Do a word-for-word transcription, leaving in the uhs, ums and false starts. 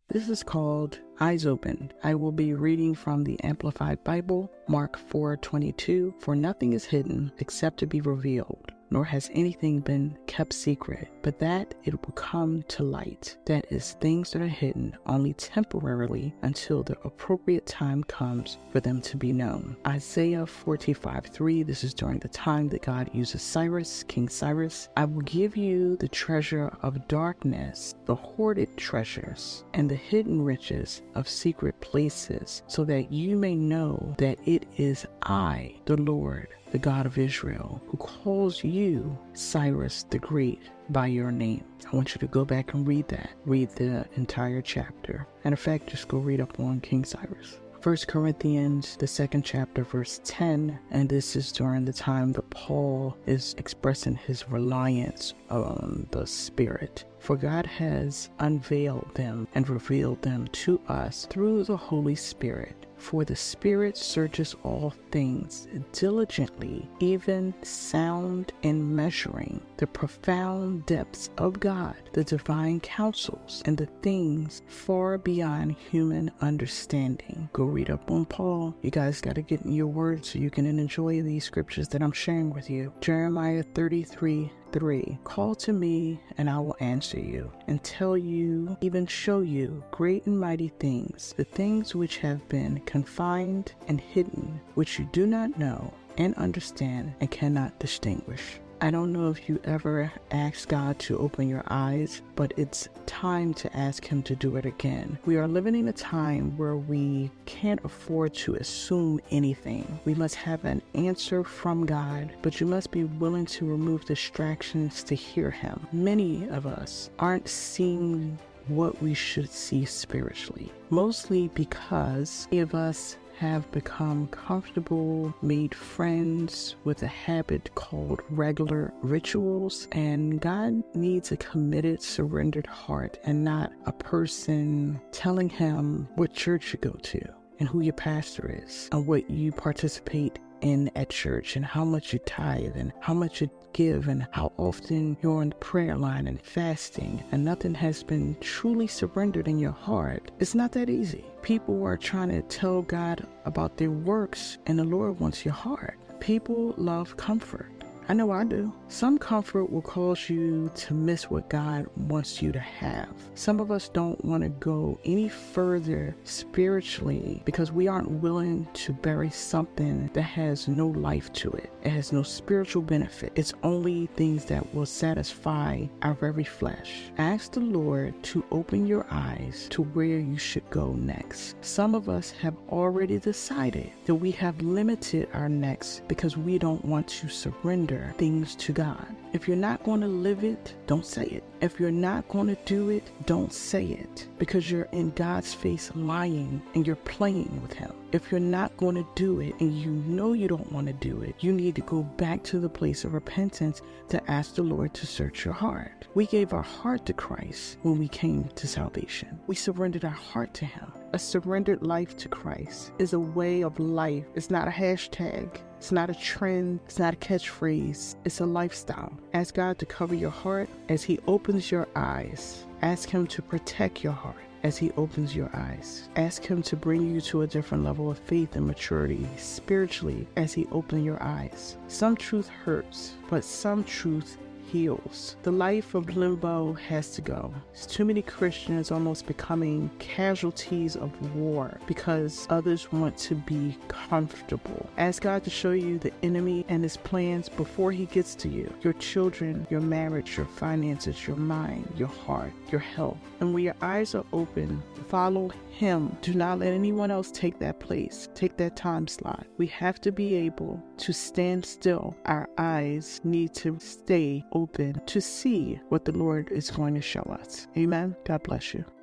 This is called Eyes Open. I will be reading from the Amplified Bible, Mark four twenty-two. For nothing is hidden except to be revealed, nor has anything been kept secret, but that it will come to light. That is, things that are hidden only temporarily until the appropriate time comes for them to be known. Isaiah forty-five three. This is during the time that God uses Cyrus, King Cyrus. I will give you the treasure of darkness, the hoarded treasures, and the hidden riches of secret places, so that you may know that it is I, the Lord, the God of Israel, who calls you Cyrus the Great by your name. I want you to go back and read that. Read the entire chapter. And in fact, just go read up on King Cyrus. First Corinthians, the second chapter, verse ten, and this is during the time that Paul is expressing his reliance on the Spirit. For God has unveiled them and revealed them to us through the Holy Spirit. For the Spirit searches all things diligently, even sound in measuring the profound depths of God, the divine counsels, and the things far beyond human understanding. Go read up on Paul. You guys got to get in your word so you can enjoy these scriptures that I'm sharing with you. Jeremiah thirty-three three. Call to me, and I will answer you, and tell you, even show you, great and mighty things, the things which have been confined and hidden, which you do not know and understand and cannot distinguish. I don't know if you ever asked God to open your eyes, but it's time to ask Him to do it again. We are living in a time where we can't afford to assume anything. We must have an answer from God, but you must be willing to remove distractions to hear Him. Many of us aren't seeing what we should see spiritually, mostly because many of us have become comfortable, made friends with a habit called regular rituals, and God needs a committed, surrendered heart and not a person telling Him what church you go to and who your pastor is and what you participate in at church and how much you tithe and how much you give and how often you're on the prayer line and fasting, and nothing has been truly surrendered in your heart. It's not that easy. People are trying to tell God about their works, and the Lord wants your heart. People love comfort. I know I do. Some comfort will cause you to miss what God wants you to have. Some of us don't want to go any further spiritually because we aren't willing to bury something that has no life to it. It has no spiritual benefit. It's only things that will satisfy our very flesh. Ask the Lord to open your eyes to where you should go next. Some of us have already decided that we have limited our next because we don't want to surrender things to God. If you're not going to live it, don't say it. If you're not going to do it, don't say it, because you're in God's face lying and you're playing with Him. If you're not going to do it and you know you don't want to do it, you need to go back to the place of repentance to ask the Lord to search your heart. We gave our heart to Christ when we came to salvation. We surrendered our heart to Him. A surrendered life to Christ is a way of life. It's not a hashtag. It's not a trend. It's not a catchphrase. It's a lifestyle. Ask God to cover your heart as He opens your eyes. Ask Him to protect your heart as He opens your eyes. Ask Him to bring you to a different level of faith and maturity spiritually as He opens your eyes. Some truth hurts, but some truth heals. The life of limbo has to go. There's too many Christians almost becoming casualties of war because others want to be comfortable. Ask God to show you the enemy and his plans before he gets to you. Your children, your marriage, your finances, your mind, your heart, your health. And when your eyes are open, follow Him. Do not let anyone else take that place, take that time slot. We have to be able to stand still. Our eyes need to stay open to see what the Lord is going to show us. Amen. God bless you.